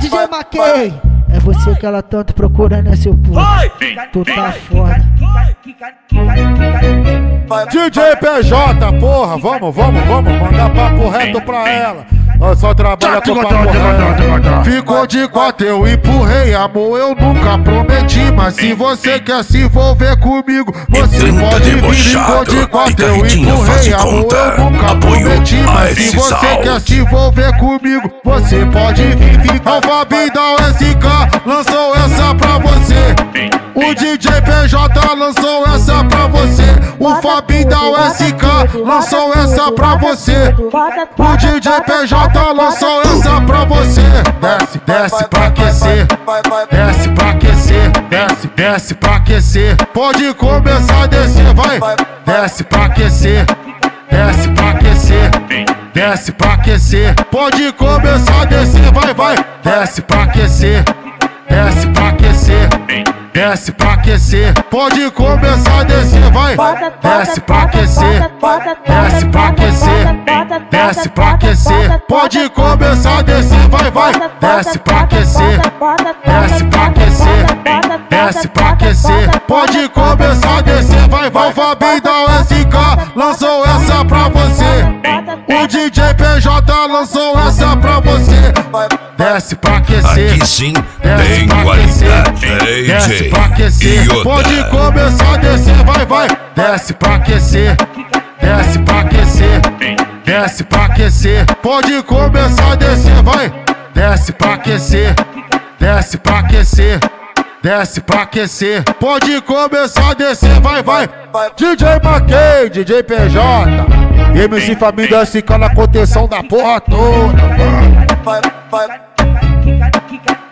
DJ Maquei. É você que ela tanto procura, né, seu puto? Tu tá foda. DJ PJ, porra, vamos mandar papo reto pra ela. Nós só trabalha com papo reto. Ficou de quatro, eu empurrei, amor, eu nunca prometi. Mas se você quer se envolver comigo, você pode vir. Ficou de quatro, eu empurrei, amor, eu nunca prometi. Mas se você quer se envolver comigo, você pode vir. O Fabinho da SK lançou essa pra você. O DJ PJ lançou essa pra você. O Fabinho da SK lançou essa pra você. O DJ PJ lançou essa pra você. Desce, desce pra aquecer. Desce pra aquecer. Desce, desce pra aquecer. Pode começar a descer, vai. Desce pra aquecer. Desce pra aquecer. Desce pra aquecer. Pode começar a descer, vai. Desce pra aquecer. Desce pra aquecer. Desce pra aquecer. Pode começar a descer, vai. Desce pra aquecer. Desce pra aquecer. Desce pra aquecer. Pode começar a descer, vai. Desce pra aquecer. Desce pra aquecer. Desce pra aquecer. Pode começar a descer, vai. O Fabinho da SK lançou essa pra você. O DJ PJ lançou essa pra você. Desce pra aquecer. Aqui sim tem qualidade. Desce pra aquecer. Pode começar a descer, vai. Desce pra aquecer. Desce pra aquecer. Desce pra aquecer. Pode começar a descer, vai. Desce pra aquecer. Desce pra aquecer. Desce pra aquecer. Pode começar a descer, vai. DJ Maquei, DJ PJ, MC Fabinho da SK na contenção da porra toda. Vai.